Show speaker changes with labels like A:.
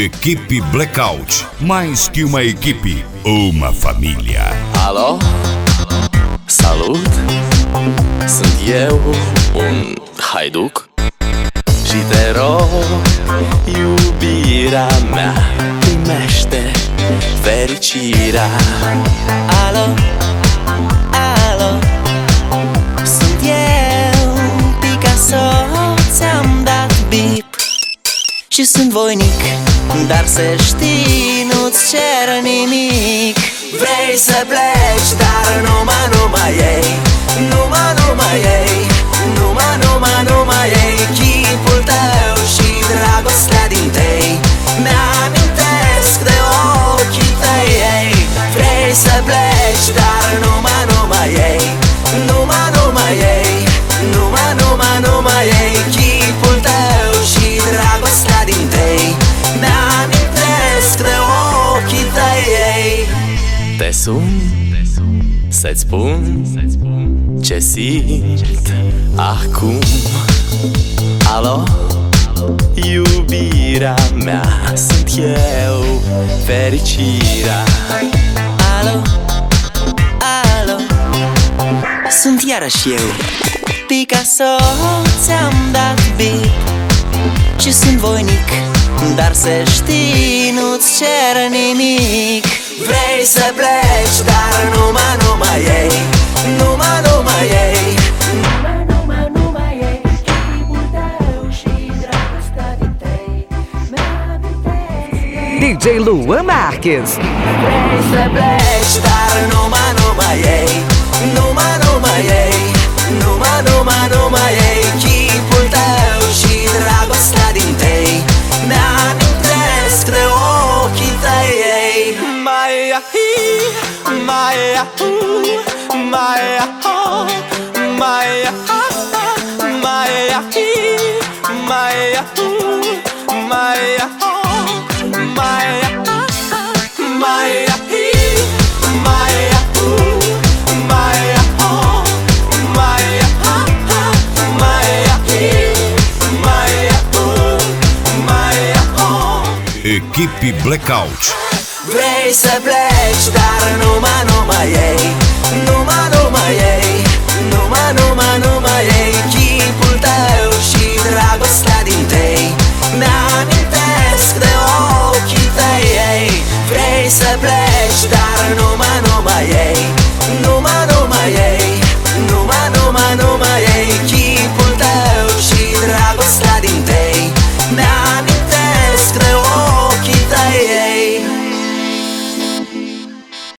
A: Equipe Blackout, mais que uma equipe, uma família.
B: Alo, salut, sunt eu, un haiduc și te rog, iubirea mea, primește fericirea. Alo, alo, sunt eu, Picasso, ți-am dat bip și sunt voinic, dar să știi, nu-ți cer nimic. Vrei să pleci, dar numai ei, numai ei, numai ei, chipul tău și dragostea din tei mi-amintesc de ochii tăi, ei. Vrei să pleci, dar numai ei, numai ei, numai ei, chipul tău și dragostea din tei mi-amintesc de ochii tăi, ei. Te sun să-ți spun ce simt acum. Alo, iubirea mea, sunt eu, fericirea. Alo, alo, sunt iarăși eu, Picasso, ți-am dat bip și sunt voinic, dar să știi, nu-ți cer nimic. Vrei să pleci, dar numai ei, numai ei, numai ei, chipul tău și dragostea din tei mi-amintesc.
C: DJ Luan Marques.
B: Vrei să pleci, dar numai ei, numai ei, numai ei, chipul tău și dragostea din tei mi-amintesc de ochii tăi, ei. Maia hi, maia hu, maia ho, maia ha, maia hi, maia hu, maia ho, maia ha, maia hi, maia hu, maia ho, maia ha, maia hi, maia hu, maia ho.
A: Equipe Blackout.
B: Vrei să pleci, dar numai ei, numai ei, numai ei, chipul tău și dragostea din tei mi-amintesc de ochii tăi, ei. Vrei să pleci, dar numai ei,